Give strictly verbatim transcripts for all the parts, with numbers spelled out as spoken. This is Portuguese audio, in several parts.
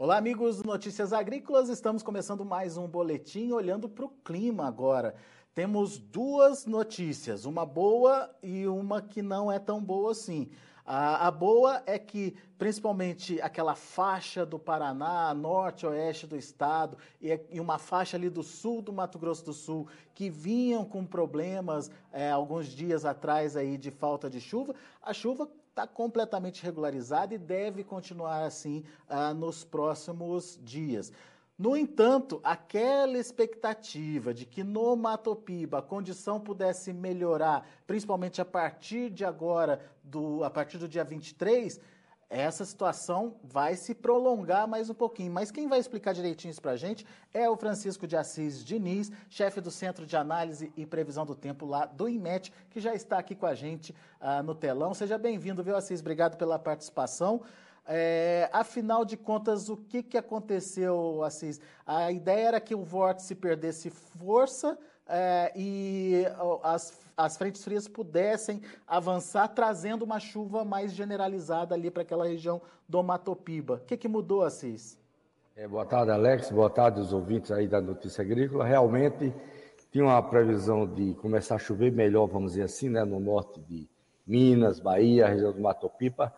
Olá, amigos do Notícias Agrícolas. Estamos começando mais um boletim olhando para o clima agora. Temos duas notícias, uma boa e uma que não é tão boa assim. A, a boa é que, principalmente, aquela faixa do Paraná, norte, oeste do estado, e, e uma faixa ali do sul do Mato Grosso do Sul, que vinham com problemas é, alguns dias atrás aí de falta de chuva, a chuva está completamente regularizada e deve continuar assim ah, nos próximos dias. No entanto, aquela expectativa de que no Mato Piba a condição pudesse melhorar, principalmente a partir de agora, do, a partir do dia vinte e três, essa situação vai se prolongar mais um pouquinho. Mas quem vai explicar direitinho isso para a gente é o Francisco de Assis Diniz, chefe do Centro de Análise e Previsão do Tempo lá do INMET, que já está aqui com a gente uh, no telão. Seja bem-vindo, viu, Assis? Obrigado pela participação. É, afinal de contas, o que, que aconteceu, Assis? A ideia era que o vórtice perdesse força é, e as, as frentes frias pudessem avançar, trazendo uma chuva mais generalizada ali para aquela região do Mato Piba. O que, que mudou, Assis? É, boa tarde, Alex. Boa tarde aos ouvintes aí da Notícia Agrícola. Realmente tinha uma previsão de começar a chover melhor, vamos dizer assim, né, no norte de Minas, Bahia, região do Mato Piba,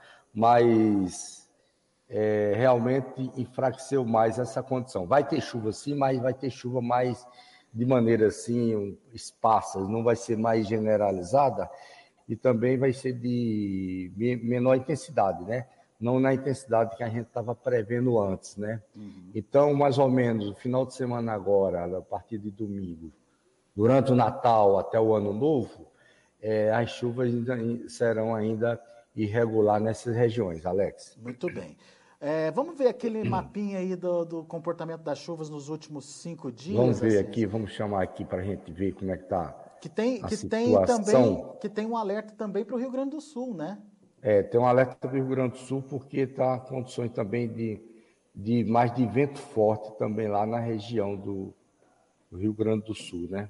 mas é, realmente enfraqueceu mais essa condição. Vai ter chuva sim, mas vai ter chuva mais de maneira assim, esparsa, não vai ser mais generalizada e também vai ser de menor intensidade, né? Não na intensidade que a gente estava prevendo antes, né? Uhum. Então, mais ou menos, o final de semana agora, a partir de domingo, durante o Natal até o Ano Novo, é, as chuvas ainda, serão ainda irregular nessas regiões, Alex. Muito bem. É, vamos ver aquele mapinha aí do, do comportamento das chuvas nos últimos cinco dias? Vamos ver assim. aqui, vamos chamar aqui para a gente ver como é que está que tem, a que situação. Tem também, que tem um alerta também para o Rio Grande do Sul, né? É, tem um alerta para o Rio Grande do Sul porque está condições também de, de mais de vento forte também lá na região do, do Rio Grande do Sul, né?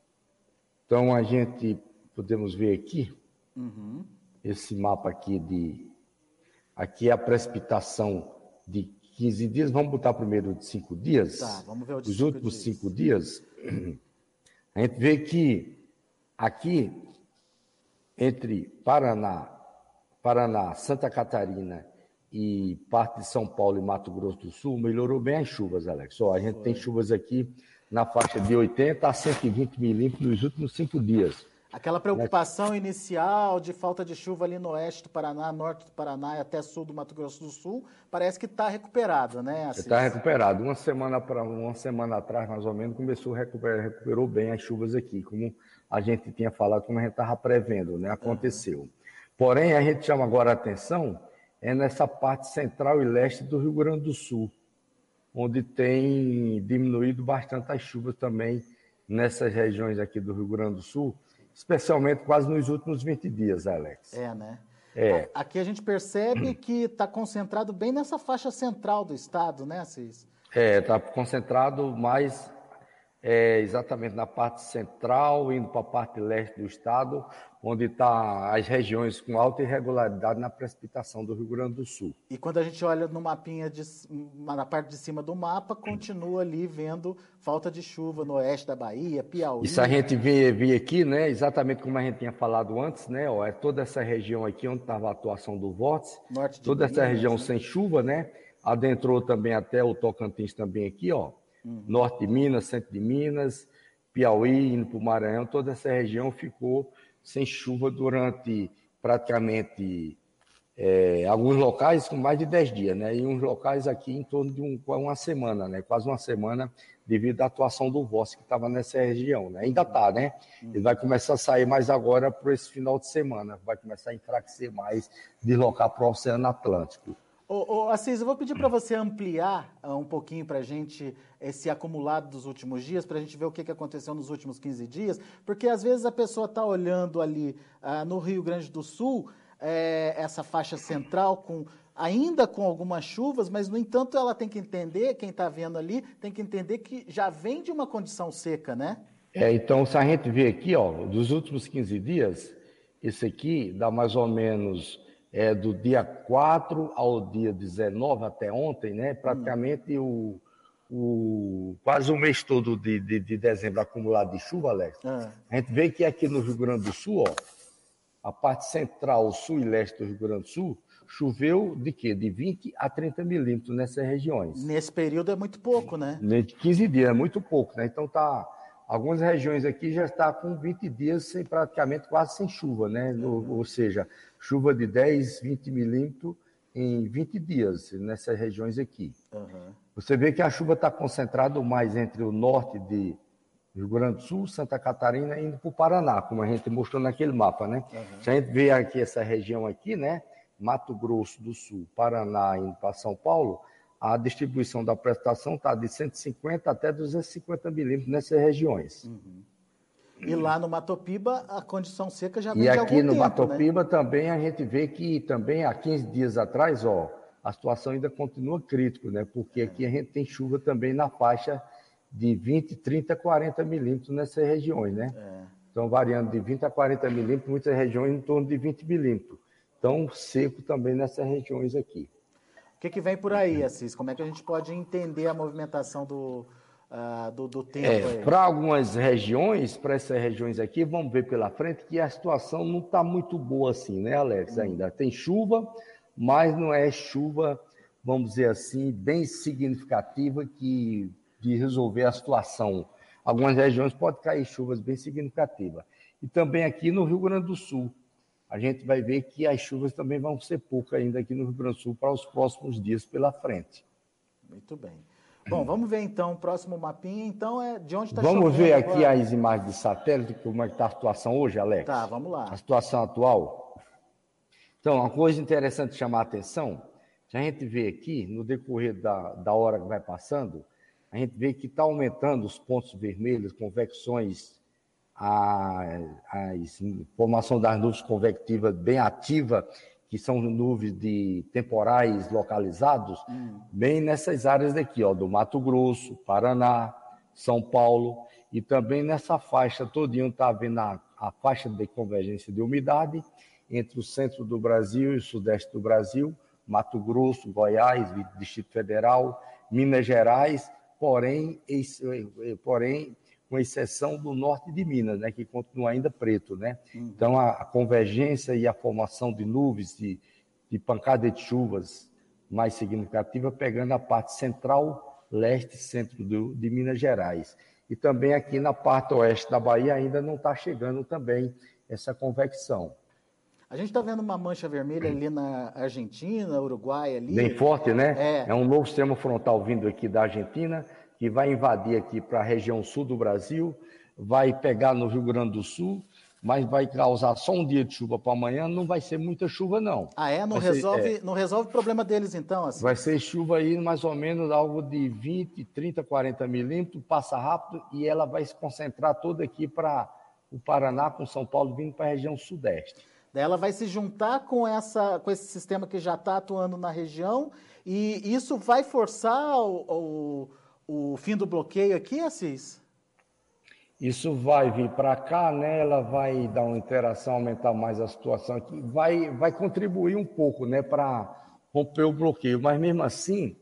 Então a gente podemos ver aqui, uhum. esse mapa aqui de aqui é a precipitação de quinze dias, vamos botar primeiro de cinco dias. Tá, vamos ver o de Os cinco últimos dias. cinco dias, a gente vê que aqui entre Paraná, Paraná, Santa Catarina e parte de São Paulo e Mato Grosso do Sul, melhorou bem as chuvas, Alex. Ó, a gente Foi. tem chuvas aqui na faixa de oitenta a cento e vinte milímetros nos últimos cinco dias. Aquela preocupação né? inicial de falta de chuva ali no oeste do Paraná, norte do Paraná e até sul do Mato Grosso do Sul, parece que está recuperada, né? Está recuperado. Uma semana para uma semana atrás, mais ou menos, começou a recuperar, recuperou bem as chuvas aqui, como a gente tinha falado, como a gente estava prevendo, né? Aconteceu. Uhum. Porém, a gente chama agora a atenção é nessa parte central e leste do Rio Grande do Sul, onde tem diminuído bastante as chuvas também nessas regiões aqui do Rio Grande do Sul, especialmente quase nos últimos vinte dias, Alex. É, né? É. Aqui a gente percebe que está concentrado bem nessa faixa central do estado, né, Assis? É, está concentrado mais é, exatamente na parte central, indo para a parte leste do estado, onde está as regiões com alta irregularidade na precipitação do Rio Grande do Sul. E quando a gente olha no mapinha, de, na parte de cima do mapa, continua ali vendo falta de chuva no oeste da Bahia, Piauí. Isso a gente vê, vê aqui, né, exatamente como a gente tinha falado antes, né, ó, é toda essa região aqui onde estava a atuação do vórtice, Norte de toda Minas, essa região né? sem chuva, né, adentrou também até o Tocantins também aqui, ó, uhum. Norte de Minas, centro de Minas, Piauí, indo para o Maranhão, toda essa região ficou sem chuva durante praticamente é, alguns locais com mais de dez dias, né? E uns locais aqui em torno de um, uma semana, né? Quase uma semana devido à atuação do vórtice que estava nessa região, né? Ainda está, né? Ele vai começar a sair mais agora para esse final de semana, vai começar a enfraquecer mais, deslocar para o Oceano Atlântico. Ô, ô, Assis, eu vou pedir para você ampliar uh, um pouquinho para a gente esse acumulado dos últimos dias, para a gente ver o que, que aconteceu nos últimos quinze dias, porque às vezes a pessoa está olhando ali uh, no Rio Grande do Sul, é, essa faixa central, com, ainda com algumas chuvas, mas, no entanto, ela tem que entender, quem está vendo ali, tem que entender que já vem de uma condição seca, né? É, então, se a gente vê aqui, ó, dos últimos quinze dias, esse aqui dá mais ou menos é, do dia quatro ao dia dezenove, até ontem, né? Praticamente hum. o, o, quase o mês todo de, de, de dezembro acumulado de chuva, Alex. Ah. A gente vê que aqui no Rio Grande do Sul, ó, a parte central, sul e leste do Rio Grande do Sul, choveu de quê? De vinte a trinta milímetros nessas regiões. Nesse período é muito pouco, né? De quinze dias, é muito pouco, né? Então tá, algumas regiões aqui já está com vinte dias sem, praticamente quase sem chuva, né? Uhum. Ou, ou seja, chuva de dez, vinte milímetros em vinte dias nessas regiões aqui. Uhum. Você vê que a chuva está concentrada mais entre o norte de Rio Grande do Sul, Santa Catarina e indo para o Paraná, como a gente mostrou naquele mapa, né? Uhum. Se a gente vê aqui essa região aqui, né? Mato Grosso do Sul, Paraná indo para São Paulo, a distribuição da precipitação está de cento e cinquenta até duzentos e cinquenta milímetros nessas regiões. Uhum. E lá no Matopiba, a condição seca já vem de algum tempo, né? E aqui no Matopiba também a gente vê que também há quinze dias atrás, ó, a situação ainda continua crítica, né? Porque aqui a gente tem chuva também na faixa de vinte, trinta, quarenta milímetros nessas regiões, né? É. Então, variando de vinte a quarenta milímetros, muitas regiões em torno de vinte milímetros. Então, seco também nessas regiões aqui. O que, que vem por aí, Assis? Como é que a gente pode entender a movimentação do, uh, do, do tempo? É, para algumas regiões, para essas regiões aqui, vamos ver pela frente que a situação não está muito boa assim, né, Alex? Hum. Ainda tem chuva, mas não é chuva, vamos dizer assim, bem significativa que de resolver a situação. Algumas regiões podem cair chuvas bem significativas. E também aqui no Rio Grande do Sul, a gente vai ver que as chuvas também vão ser poucas ainda aqui no Rio Grande do Sul para os próximos dias pela frente. Muito bem. Bom, vamos ver então o próximo mapinha. Então, é de onde está chovendo. Vamos ver aqui agora? As imagens de satélite, como é que está a situação hoje, Alex? Tá, vamos lá. A situação atual. Então, uma coisa interessante chamar a atenção, se a gente vê aqui, no decorrer da, da hora que vai passando, a gente vê que está aumentando os pontos vermelhos, convecções, a, a formação das nuvens convectivas bem ativa, que são nuvens de temporais localizados, hum. bem nessas áreas daqui, ó, do Mato Grosso, Paraná, São Paulo, e também nessa faixa todinha está havendo a, a faixa de convergência de umidade entre o centro do Brasil e o sudeste do Brasil, Mato Grosso, Goiás, Distrito Federal, Minas Gerais, porém, porém com exceção do norte de Minas, né, que continua ainda preto, né? Uhum. Então, a, a convergência e a formação de nuvens, de, de pancada de chuvas mais significativa, pegando a parte central, leste e centro do, de Minas Gerais. E também aqui na parte oeste da Bahia ainda não está chegando também essa convecção. A gente está vendo uma mancha vermelha ali na Argentina, Uruguai ali. Bem forte, né? É, é um novo sistema frontal vindo aqui da Argentina, que vai invadir aqui para a região sul do Brasil, vai pegar no Rio Grande do Sul, mas vai causar só um dia de chuva para amanhã, não vai ser muita chuva, não. Ah, é? Não, resolve, ser, é, não resolve o problema deles, então? Assim? Vai ser chuva aí mais ou menos algo de vinte, trinta, quarenta milímetros, passa rápido, e ela vai se concentrar toda aqui para o Paraná, com São Paulo, vindo para a região sudeste. Daí ela vai se juntar com, essa, com esse sistema que já está atuando na região, e isso vai forçar o... o O fim do bloqueio aqui, Assis? Isso vai vir para cá, né? Ela vai dar uma interação, aumentar mais a situação aqui, vai, vai contribuir um pouco, né, para romper o bloqueio. Mas mesmo assim,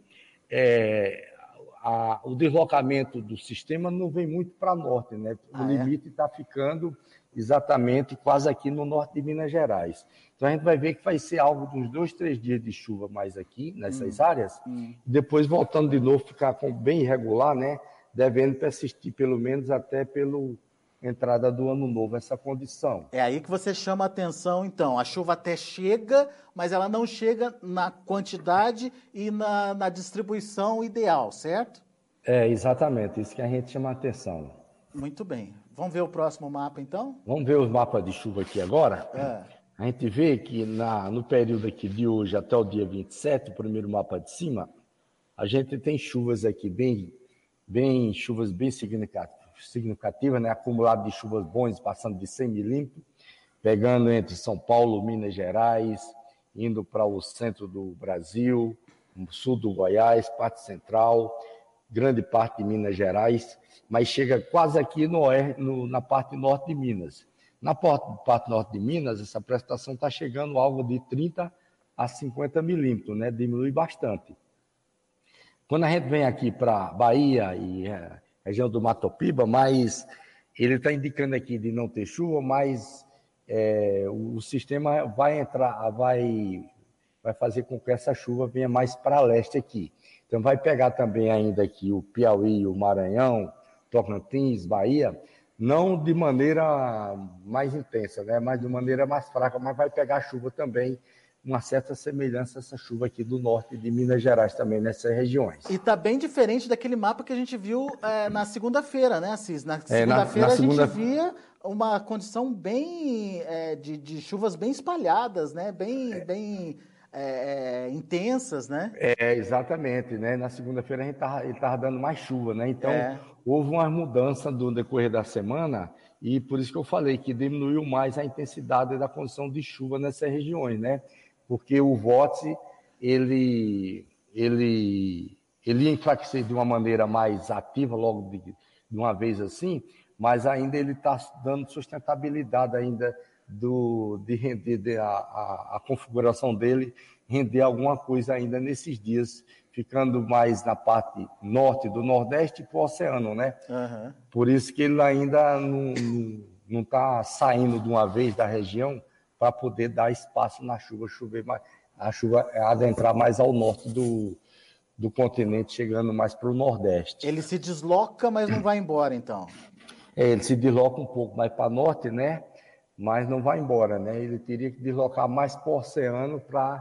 é, a, o deslocamento do sistema não vem muito para norte, né? O ah, limite está é? ficando exatamente quase aqui no norte de Minas Gerais. Então a gente vai ver que vai ser algo de uns dois, três dias de chuva mais aqui, nessas hum, áreas, hum. depois voltando de novo, ficar com, bem irregular, né? Devendo persistir pelo menos até pela entrada do ano novo, essa condição. É aí que você chama a atenção, então. A chuva até chega, mas ela não chega na quantidade e na, na distribuição ideal, certo? É, exatamente, isso que a gente chama a atenção. Muito bem. Vamos ver o próximo mapa, então? Vamos ver os mapas de chuva aqui agora? É. A gente vê que na, no período aqui de hoje até o dia vinte e sete, o primeiro mapa de cima, a gente tem chuvas aqui bem, bem chuvas bem significativas, significativas, né? Acumulado de chuvas bons, passando de cem milímetros, pegando entre São Paulo, Minas Gerais, indo para o centro do Brasil, sul do Goiás, parte central, grande parte de Minas Gerais, mas chega quase aqui no, no, na parte norte de Minas. Na parte, parte norte de Minas, essa precipitação está chegando algo de trinta a cinquenta milímetros, né? Diminui bastante. Quando a gente vem aqui para Bahia e é, região do Matopiba, mas ele está indicando aqui de não ter chuva, mas é, o, o sistema vai entrar, vai, vai fazer com que essa chuva venha mais para leste aqui. Então vai pegar também ainda aqui o Piauí, o Maranhão, Tocantins, Bahia, não de maneira mais intensa, né? Mas de maneira mais fraca, mas vai pegar chuva também, uma certa semelhança a essa chuva aqui do norte de Minas Gerais também, nessas regiões. E está bem diferente daquele mapa que a gente viu é, na segunda-feira, né, Assis? Na É, na- segunda-feira na a gente segunda- via uma condição bem é, de, de chuvas bem espalhadas, né? Bem, bem é, é, intensas, né? É, exatamente, né? Na segunda-feira a gente tava, ele estava dando mais chuva, né? Então, É. houve uma mudança no decorrer da semana e por isso que eu falei que diminuiu mais a intensidade da condição de chuva nessas regiões, né? Porque o vórtice, ele, ele, ele ia enfraquecer de uma maneira mais ativa logo de, de uma vez assim, mas ainda ele está dando sustentabilidade ainda do, de render de, a, a, a configuração dele, render alguma coisa ainda nesses dias, ficando mais na parte norte do Nordeste para o oceano, né? Uhum. Por isso que ele ainda não está saindo de uma vez da região para poder dar espaço na chuva, chover mais, a chuva adentrar mais ao norte do, do continente, chegando mais para o Nordeste. Ele se desloca, mas não vai embora, então. É, ele se desloca um pouco mais para norte, né? Mas não vai embora, né? Ele teria que deslocar mais para o oceano para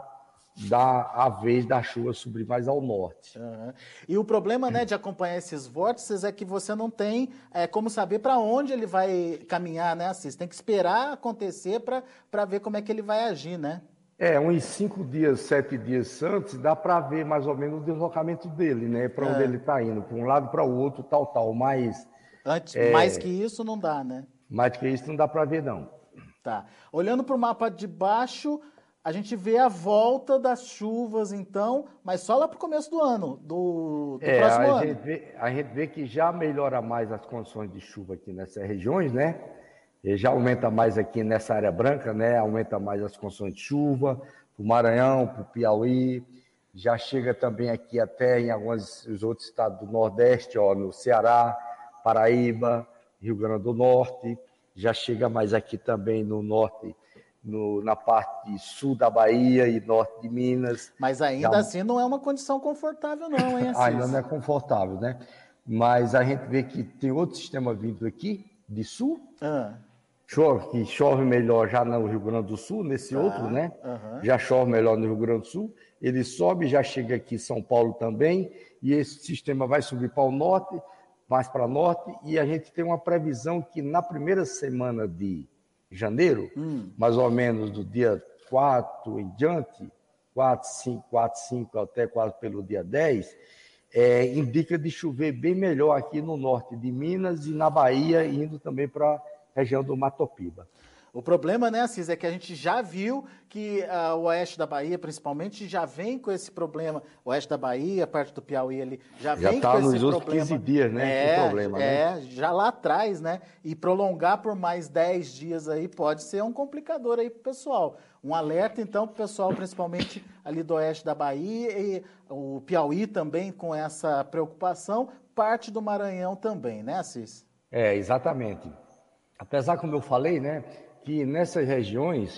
dar a vez da chuva subir mais ao norte. Uhum. E o problema, né, de acompanhar esses vórtices é que você não tem é, como saber para onde ele vai caminhar, né, Assis? Tem que esperar acontecer para ver como é que ele vai agir, né? É, uns cinco dias, sete dias antes, dá para ver mais ou menos o deslocamento dele, né? Para onde É. ele está indo, para um lado, para o outro, tal, tal. Mas Antes, mais que isso não dá, né? mais do que isso não dá para ver, não. Tá. Olhando para o mapa de baixo, a gente vê a volta das chuvas, então, mas só lá para o começo do ano, do, do É, próximo a ano. gente, vê, a gente vê que já melhora mais as condições de chuva aqui nessas regiões, né? E já aumenta mais aqui nessa área branca, né? Aumenta mais as condições de chuva, para o Maranhão, para o Piauí, já chega também aqui até em alguns os outros estados do Nordeste, ó, no Ceará, Paraíba, Rio Grande do Norte, já chega mais aqui também no norte, no, na parte sul da Bahia e norte de Minas. Mas ainda Já- assim não é uma condição confortável, não, hein, Assis? Ainda não é confortável, né? Mas a gente vê que tem outro sistema vindo aqui, de sul, Ah, chove, que chove melhor já no Rio Grande do Sul, nesse Tá, outro, né? aham. Já chove melhor no Rio Grande do Sul, ele sobe, já chega aqui em São Paulo também, e esse sistema vai subir para o norte, mais para norte, e a gente tem uma previsão que na primeira semana de janeiro, Hum. mais ou menos do dia quatro em diante, quatro, cinco, quatro, cinco até quase pelo dia dez, é, indica de chover bem melhor aqui no norte de Minas e na Bahia, indo também para a região do Matopiba. O problema, né, Assis, é que a gente já viu que ah, o oeste da Bahia, principalmente, já vem com esse problema. O oeste da Bahia, parte do Piauí ali, já, Já vem tá com esse nos outros problema. quinze dias, né, É, com problema, né? é, já lá atrás, né? E prolongar por mais dez dias aí pode ser um complicador aí pro pessoal. Um alerta, então, pro pessoal, principalmente ali do oeste da Bahia e o Piauí também com essa preocupação, parte do Maranhão também, né, Assis? É, exatamente. Apesar, como eu falei, né, que nessas regiões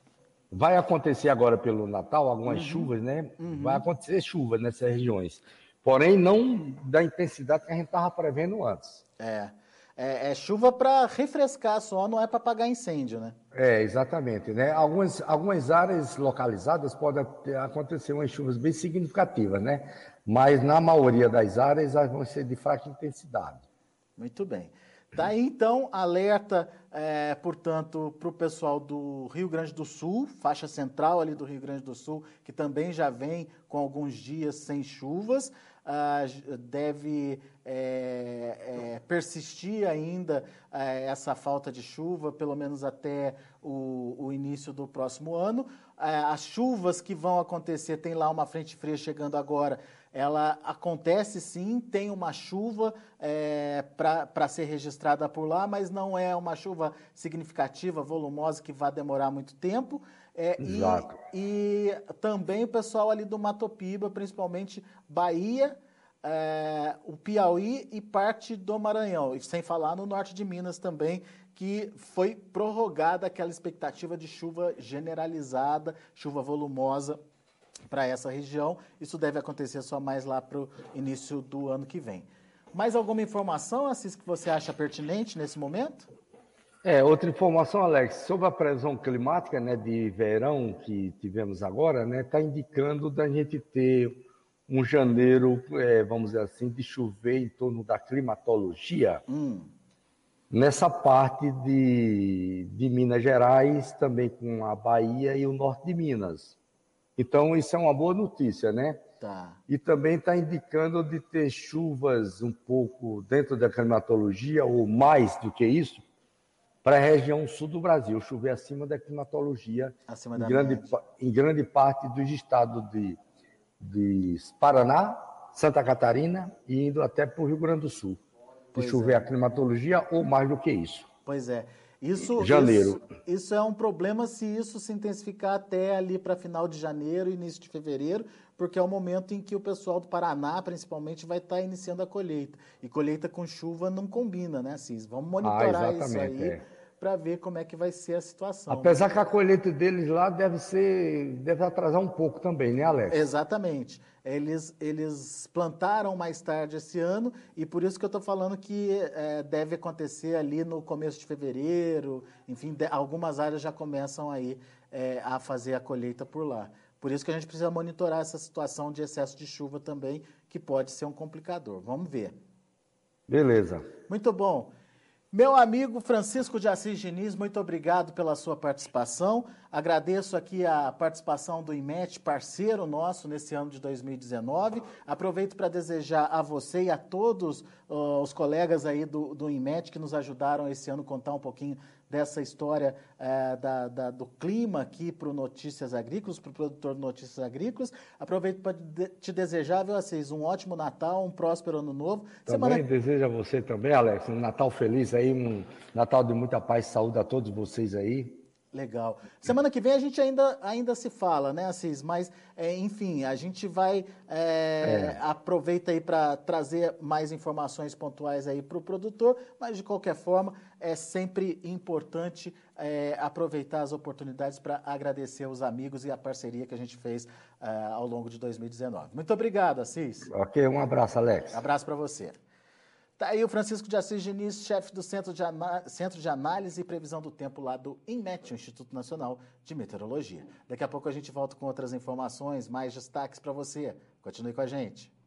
vai acontecer agora pelo Natal algumas chuvas, né? Vai acontecer chuva nessas regiões. Porém, não da intensidade que a gente estava prevendo antes. É, é, é chuva para refrescar só, não é para apagar incêndio, né? É, exatamente, né? Algumas, algumas áreas localizadas podem ter- acontecer umas chuvas bem significativas, né? Mas na maioria das áreas elas vão ser de fraca intensidade. Muito bem. Tá aí, então, alerta, é, portanto, para o pessoal do Rio Grande do Sul, faixa central ali do Rio Grande do Sul, que também já vem com alguns dias sem chuvas, ah, deve é, é, persistir ainda é, essa falta de chuva, pelo menos até o, o início do próximo ano. É, as chuvas que vão acontecer, tem lá uma frente fria chegando agora, ela acontece sim, tem uma chuva é, para ser registrada por lá, mas não é uma chuva significativa, volumosa, que vai demorar muito tempo. É, Exato. E, e também o pessoal ali do Mato Piba, principalmente Bahia, é, o Piauí e parte do Maranhão, e sem falar no norte de Minas também, que foi prorrogada aquela expectativa de chuva generalizada, chuva volumosa para essa região. Isso deve acontecer só mais lá para o início do ano que vem. Mais alguma informação, Assis, que você acha pertinente nesse momento? É, outra informação, Alex, sobre a previsão climática, né, de verão que tivemos agora, né, está indicando da gente ter um janeiro, é, vamos dizer assim, de chover em torno da climatologia. Hum. Nessa parte de, de Minas Gerais, também com a Bahia e o norte de Minas. Então, isso é uma boa notícia, né? Tá. E também está indicando de ter chuvas um pouco dentro da climatologia, ou mais do que isso, para a região sul do Brasil, chover acima da climatologia, Acima em, da grande, média. em grande parte dos estados de, de Paraná, Santa Catarina e indo até para o Rio Grande do Sul. De Pois chover é. a climatologia ou mais do que isso. Pois é. Isso, Janeiro. isso, isso é um problema se isso se intensificar até ali para final de janeiro, início de fevereiro, porque é o momento em que o pessoal do Paraná, principalmente, vai estar iniciando a colheita. E colheita com chuva não combina, né, Cis? Vamos Ah, monitorar isso exatamente, aí é. para ver como é que vai ser a situação. Apesar que a colheita deles lá deve ser, deve atrasar um pouco também, né, Alex? Exatamente. Eles, eles plantaram mais tarde esse ano e por isso que eu estou falando que é, deve acontecer ali no começo de fevereiro. Enfim, de, algumas áreas já começam aí é, a fazer a colheita por lá. Por isso que a gente precisa monitorar essa situação de excesso de chuva também, que pode ser um complicador. Vamos ver. Beleza. Muito bom. Meu amigo Francisco de Assis Diniz, muito obrigado pela sua participação. Agradeço aqui a participação do IMET, parceiro nosso nesse ano de dois mil e dezenove. Aproveito para desejar a você e a todos uh, os colegas aí do, do IMET que nos ajudaram esse ano a contar um pouquinho dessa história uh, da, da, do clima aqui para o Notícias Agrícolas, para o produtor de Notícias Agrícolas. Aproveito para de, te desejar, viu, Assis, um ótimo Natal, um próspero Ano Novo. Também Semana... desejo a você também, Alex, um Natal feliz aí, um Natal de muita paz e saúde a todos vocês aí. Legal. Semana que vem a gente ainda, ainda se fala, né, Assis? Mas, é, enfim, a gente vai, é, É. aproveita aí para trazer mais informações pontuais aí para o produtor, mas de qualquer forma é sempre importante é, aproveitar as oportunidades para agradecer os amigos e a parceria que a gente fez é, ao longo de dois mil e dezenove. Muito obrigado, Assis. Ok, um abraço, Alex. Abraço para você. Tá aí o Francisco de Assis Diniz, chefe do Centro de, Centro de Análise e Previsão do Tempo lá do INMET, o Instituto Nacional de Meteorologia. Daqui a pouco a gente volta com outras informações, mais destaques para você. Continue com a gente.